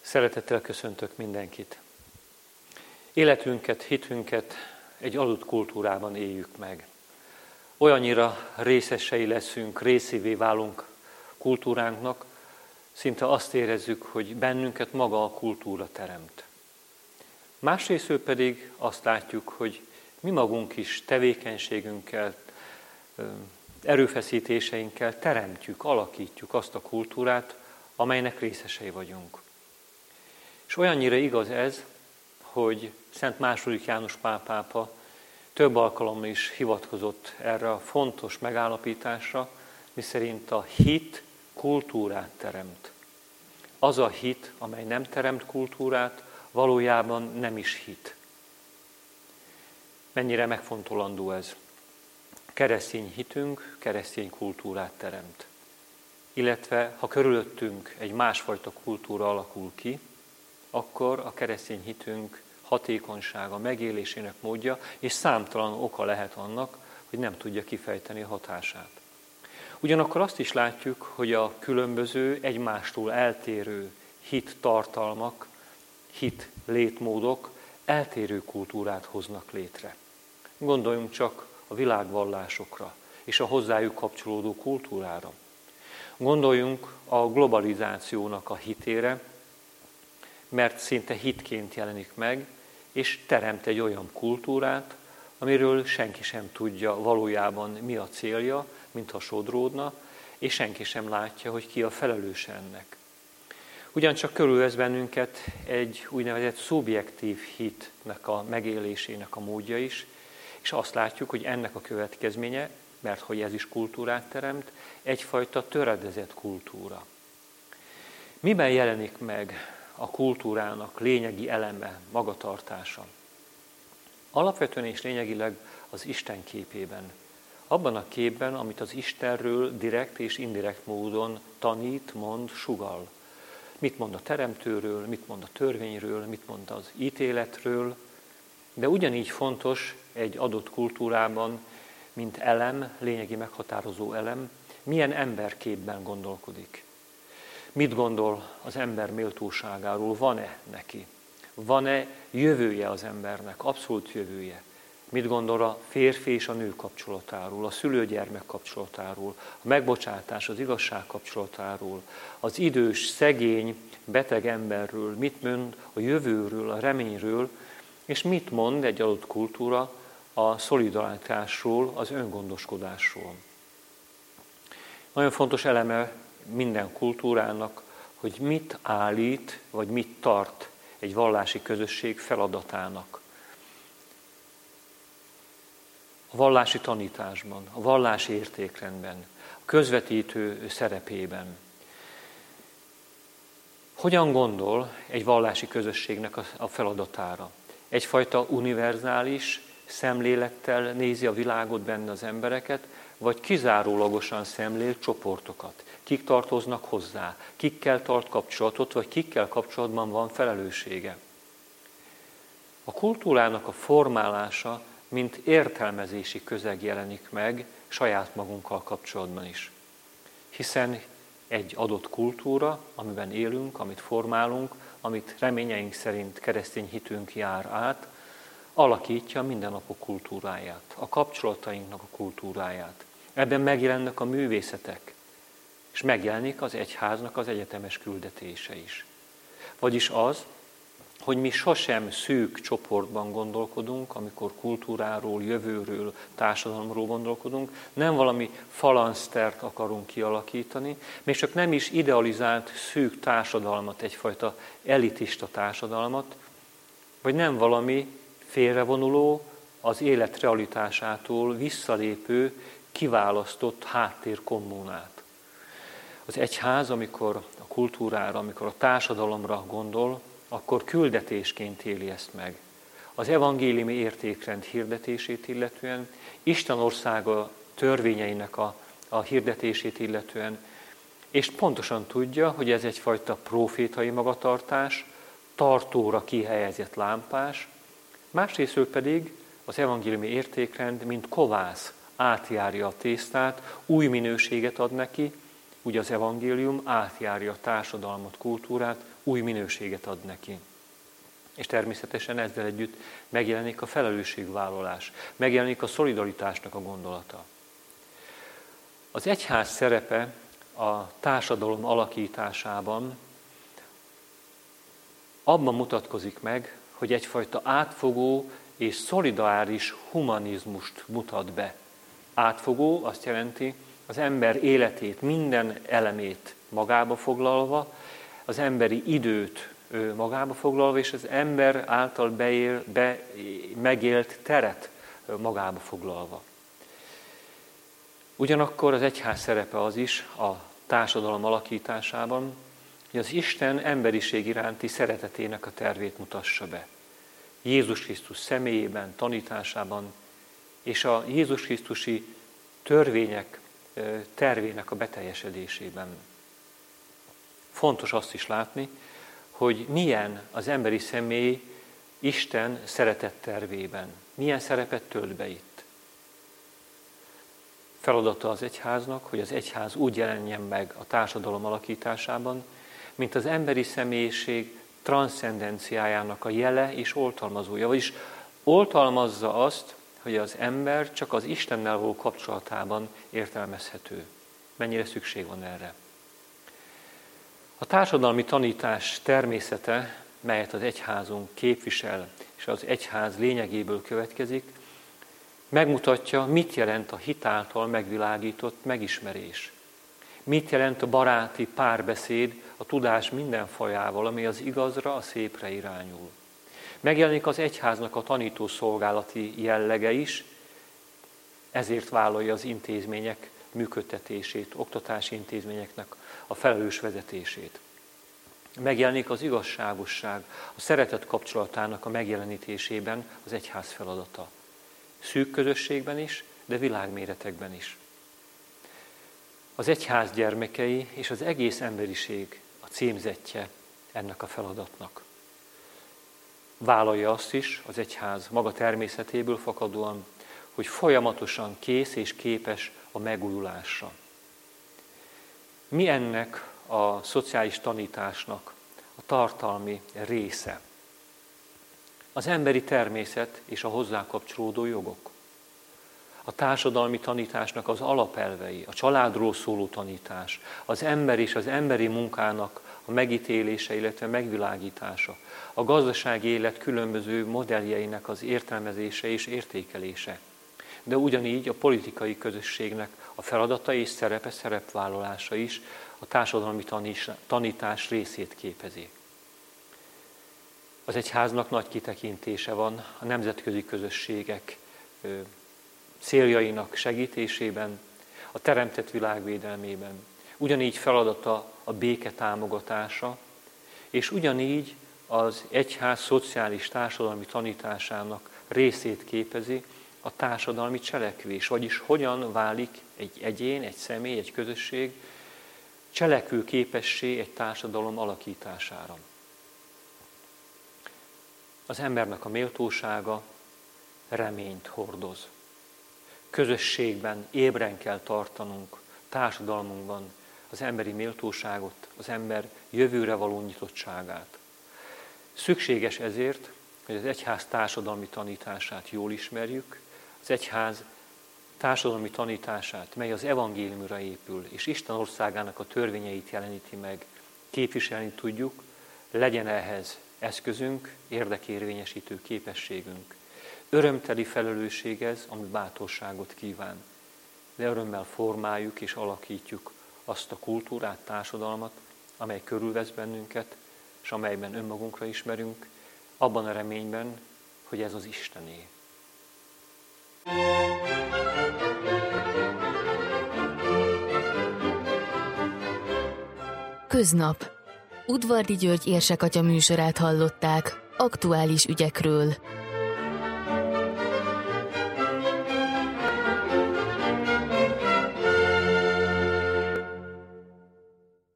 Szeretettel köszöntök mindenkit. Életünket, hitünket egy adott kultúrában éljük meg. Olyannyira részesei leszünk, részévé válunk kultúránknak, szinte azt érezzük, hogy bennünket maga a kultúra teremt. Másrésztről pedig azt látjuk, hogy mi magunk is tevékenységünkkel, erőfeszítéseinkkel teremtjük, alakítjuk azt a kultúrát, amelynek részesei vagyunk. És olyannyira igaz ez, hogy Szent II. János Pál pápa több alkalommal is hivatkozott erre a fontos megállapításra, miszerint a hit kultúrát teremt. Az a hit, amely nem teremt kultúrát, valójában nem is hit. Mennyire megfontolandó ez? Keresztény hitünk, keresztény kultúrát teremt. Illetve, ha körülöttünk egy másfajta kultúra alakul ki, akkor a keresztény hitünk hatékonysága, megélésének módja, és számtalan oka lehet annak, hogy nem tudja kifejteni a hatását. Ugyanakkor azt is látjuk, hogy a különböző, egymástól eltérő hittartalmak, hit létmódok eltérő kultúrát hoznak létre. Gondoljunk csak a világvallásokra és a hozzájuk kapcsolódó kultúrára. Gondoljunk a globalizációnak a hitére, mert szinte hitként jelenik meg, és teremt egy olyan kultúrát, amiről senki sem tudja valójában mi a célja, mintha sodródna, és senki sem látja, hogy ki a felelős ennek. Ugyancsak körülvesz bennünket egy úgynevezett szubjektív hitnek a megélésének a módja is, és azt látjuk, hogy ennek a következménye, mert hogy ez is kultúrát teremt, egyfajta töredezett kultúra. Miben jelenik meg a kultúrának lényegi eleme, magatartása? Alapvetően és lényegileg az Isten képében. Abban a képben, amit az Istenről direkt és indirekt módon tanít, mond, sugall. Mit mond a teremtőről, mit mond a törvényről, mit mond az ítéletről, de ugyanígy fontos egy adott kultúrában, mint elem, lényegi meghatározó elem, milyen emberképben gondolkodik. Mit gondol az ember méltóságáról? Van-e neki? Van-e jövője az embernek? Abszolút jövője. Mit gondol a férfi és a nő kapcsolatáról, a szülő-gyermek kapcsolatáról, a megbocsátás, az igazság kapcsolatáról, az idős, szegény, beteg emberről, mit mond a jövőről, a reményről, és mit mond egy adott kultúra a szolidaritásról, az öngondoskodásról. Nagyon fontos eleme minden kultúrának, hogy mit állít, vagy mit tart egy vallási közösség feladatának. A vallási tanításban, a vallási értékrendben, a közvetítő szerepében. Hogyan gondol egy vallási közösségnek a feladatára? Egyfajta univerzális szemlélettel nézi a világot, benne az embereket, vagy kizárólagosan szemlél csoportokat. Kik tartoznak hozzá, kikkel tart kapcsolatot, vagy kikkel kapcsolatban van felelőssége. A kultúrának a formálása, mint értelmezési közeg jelenik meg saját magunkkal kapcsolatban is. Hiszen egy adott kultúra, amiben élünk, amit formálunk, amit reményeink szerint keresztény hitünk jár át, alakítja mindennapok kultúráját, a kapcsolatainknak a kultúráját. Ebben megjelennek a művészetek, és megjelenik az egyháznak az egyetemes küldetése is. Vagyis az, hogy mi sosem szűk csoportban gondolkodunk, amikor kultúráról, jövőről, társadalomról gondolkodunk, nem valami falansztert akarunk kialakítani, még csak nem is idealizált szűk társadalmat, egyfajta elitista társadalmat, vagy nem valami félrevonuló, az élet realitásától visszalépő, kiválasztott háttérkommunát. Az egyház, amikor a kultúrára, amikor a társadalomra gondol, akkor küldetésként éli ezt meg. Az evangéliumi értékrend hirdetését illetően, Isten országa törvényeinek a hirdetését illetően, és pontosan tudja, hogy ez egyfajta profétai magatartás, tartóra kihelyezett lámpás, másrésztről pedig az evangéliumi értékrend, mint kovász átjárja a tésztát, új minőséget ad neki, úgy az evangélium átjárja a társadalmat, kultúrát, új minőséget ad neki. És természetesen ezzel együtt megjelenik a felelősségvállalás, megjelenik a szolidaritásnak a gondolata. Az egyház szerepe a társadalom alakításában abban mutatkozik meg, hogy egyfajta átfogó és szolidáris humanizmust mutat be. Átfogó azt jelenti, az ember életét, minden elemét magába foglalva, az emberi időt magába foglalva, és az ember által megélt teret magába foglalva. Ugyanakkor az egyház szerepe az is a társadalom alakításában, hogy az Isten emberiség iránti szeretetének a tervét mutassa be. Jézus Krisztus személyében, tanításában, és a Jézus Krisztusi törvények tervének a beteljesedésében. Fontos azt is látni, hogy milyen az emberi személy Isten szeretett tervében. Milyen szerepet tölt be itt. Feladata az egyháznak, hogy az egyház úgy jelenjen meg a társadalom alakításában, mint az emberi személyiség transzcendenciájának a jele és oltalmazója. Vagyis oltalmazza azt, hogy az ember csak az Istennel való kapcsolatában értelmezhető. Mennyire szükség van erre. A társadalmi tanítás természete, melyet az egyházunk képvisel, és az egyház lényegéből következik, megmutatja, mit jelent a hit által megvilágított megismerés. Mit jelent a baráti párbeszéd a tudás minden fajával, ami az igazra, a szépre irányul. Megjelenik az egyháznak a tanítószolgálati jellege is, ezért vállalja az intézmények működtetését, oktatási intézményeknek a felelős vezetését. Megjelenik az igazságosság, a szeretet kapcsolatának a megjelenítésében az egyház feladata. Szűk közösségben is, de világméretekben is. Az egyház gyermekei és az egész emberiség a címzettje ennek a feladatnak. Vállalja azt is az egyház maga természetéből fakadóan, hogy folyamatosan kész és képes a megújulásra. Mi ennek a szociális tanításnak a tartalmi része? Az emberi természet és a hozzá kapcsolódó jogok. A társadalmi tanításnak az alapelvei, a családról szóló tanítás, az ember és az emberi munkának a megítélése, illetve megvilágítása, a gazdasági élet különböző modelljeinek az értelmezése és értékelése. De ugyanígy a politikai közösségnek a feladata és szerepvállalása is a társadalmi tanítás részét képezi. Az egyháznak nagy kitekintése van a nemzetközi közösségek céljainak segítésében, a teremtett világ védelmében. Ugyanígy feladata a béke támogatása, és ugyanígy az egyház szociális társadalmi tanításának részét képezi a társadalmi cselekvés, vagyis hogyan válik egy egyén, egy személy, egy közösség cselekvőképessé egy társadalom alakítására. Az embernek a méltósága reményt hordoz. Közösségben ébren kell tartanunk, társadalmunkban az emberi méltóságot, az ember jövőre való nyitottságát. Szükséges ezért, hogy az egyház társadalmi tanítását jól ismerjük, az egyház társadalmi tanítását, mely az evangéliumra épül, és Isten országának a törvényeit jeleníti meg, képviselni tudjuk, legyen ehhez eszközünk, érdekérvényesítő képességünk. Örömteli felelősség ez, ami bátorságot kíván. De örömmel formáljuk és alakítjuk azt a kultúrát, társadalmat, amely körülvesz bennünket, és amelyben önmagunkra ismerünk, abban a reményben, hogy ez az Istené. Köznap. Udvardi György érsekatya műsorát hallották, aktuális ügyekről.